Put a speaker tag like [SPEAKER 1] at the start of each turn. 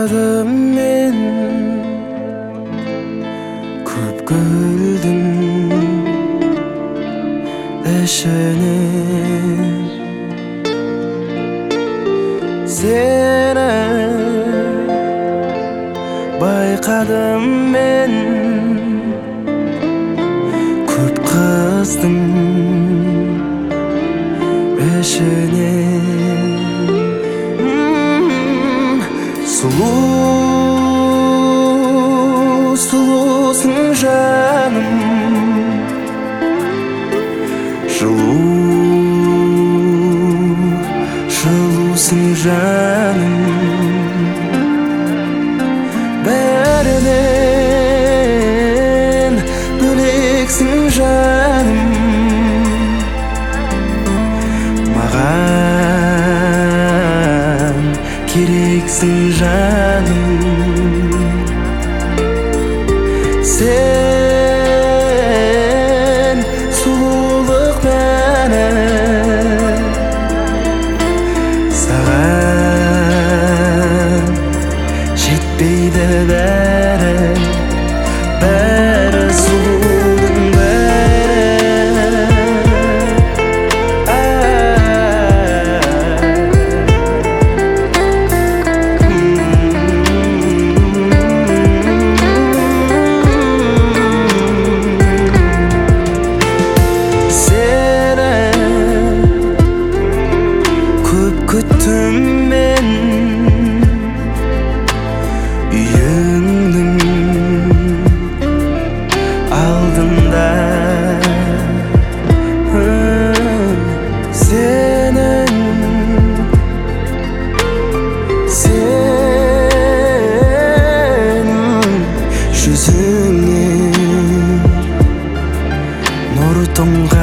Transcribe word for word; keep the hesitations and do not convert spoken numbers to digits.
[SPEAKER 1] Байкадым мен көп күлдүм эшенеп сени байкадым мен көп кыздым эшенеп сулуу сулуусуң жаным жылуу жылуусуң жаным бәрінен бөлексің жаным маған керексің жаным сен сұлулық мәні саған жетпейді бәрі бәрі сұлудың бәрі сені көп күттім мен үйіңнің алдында сенің сенің жүзіңе нұр тұнған